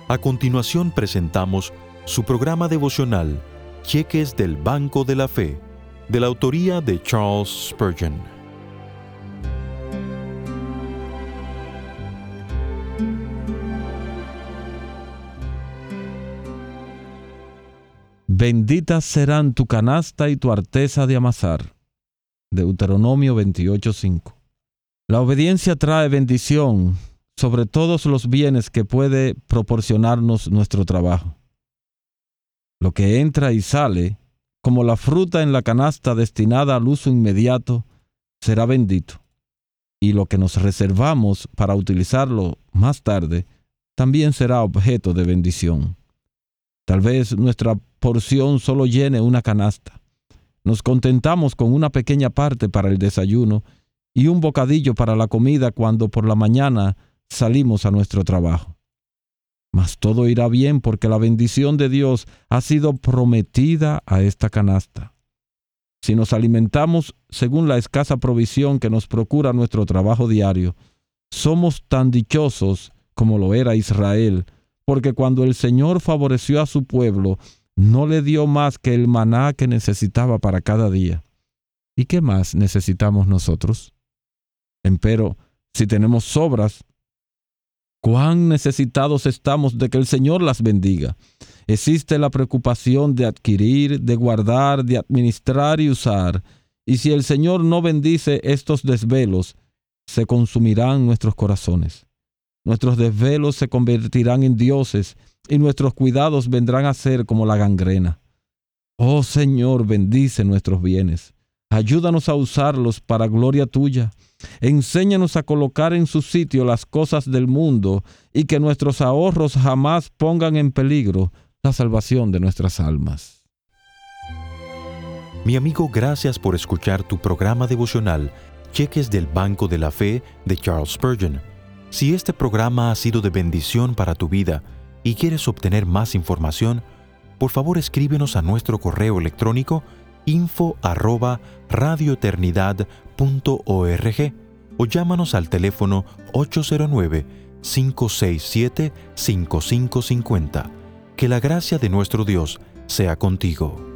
A continuación presentamos su programa devocional, Cheques del Banco de la Fe, de la autoría de Charles Spurgeon. Benditas serán tu canasta y tu arteza de amasar. Deuteronomio 28:5. La obediencia trae bendición sobre todos los bienes que puede proporcionarnos nuestro trabajo. Lo que entra y sale, como la fruta en la canasta destinada al uso inmediato, será bendito. Y lo que nos reservamos para utilizarlo más tarde, también será objeto de bendición. Tal vez nuestra porción solo llene una canasta. Nos contentamos con una pequeña parte para el desayuno y un bocadillo para la comida cuando por la mañana salimos a nuestro trabajo. Mas todo irá bien porque la bendición de Dios ha sido prometida a esta canasta. Si nos alimentamos según la escasa provisión que nos procura nuestro trabajo diario, somos tan dichosos como lo era Israel, porque cuando el Señor favoreció a su pueblo, no le dio más que el maná que necesitaba para cada día. ¿Y qué más necesitamos nosotros? Empero, si tenemos sobras, ¿cuán necesitados estamos de que el Señor las bendiga? Existe la preocupación de adquirir, de guardar, de administrar y usar. Y si el Señor no bendice estos desvelos, se consumirán nuestros corazones. Nuestros desvelos se convertirán en dioses y nuestros cuidados vendrán a ser como la gangrena. Oh Señor, bendice nuestros bienes. Ayúdanos a usarlos para gloria tuya. Enséñanos a colocar en su sitio las cosas del mundo y que nuestros ahorros jamás pongan en peligro la salvación de nuestras almas. Mi amigo, gracias por escuchar tu programa devocional, Cheques del Banco de la Fe de Charles Spurgeon. Si este programa ha sido de bendición para tu vida y quieres obtener más información, por favor escríbenos a nuestro correo electrónico info@radioeternidad.org o llámanos al teléfono 809-567-5550. Que la gracia de nuestro Dios sea contigo.